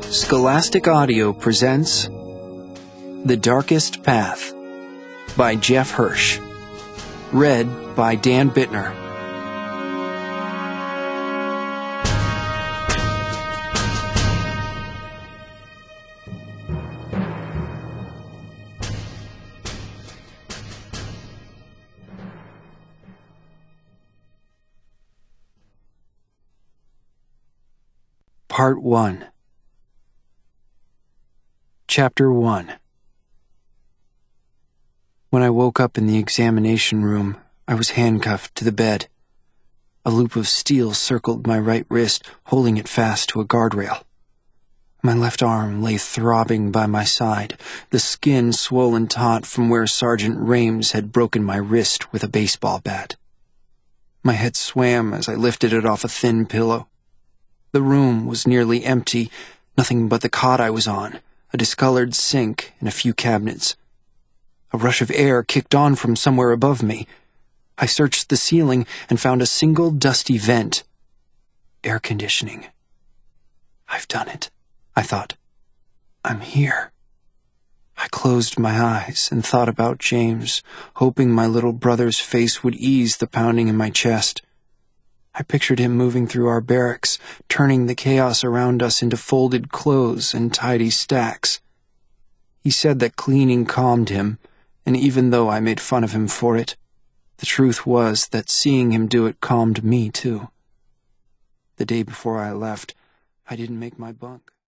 Scholastic Audio presents The Darkest Path by Jeff Hirsch. Read by Dan Bittner. Part 1. Chapter 1. When I woke up in the examination room, I was handcuffed to the bed. A loop of steel circled my right wrist, holding it fast to a guardrail. My left arm lay throbbing by my side, the skin swollen taut from where Sergeant Rames had broken my wrist with a baseball bat. My head swam as I lifted it off a thin pillow. The room was nearly empty, nothing but the cot I was on, a discolored sink, and a few cabinets. A rush of air kicked on from somewhere above me. I searched the ceiling and found a single dusty vent. Air conditioning. I've done it, I thought. I'm here. I closed my eyes and thought about James, hoping my little brother's face would ease the pounding in my chest. I pictured him moving through our barracks, turning the chaos around us into folded clothes and tidy stacks. He said that cleaning calmed him, and even though I made fun of him for it, the truth was that seeing him do it calmed me too. The day before I left, I didn't make my bunk.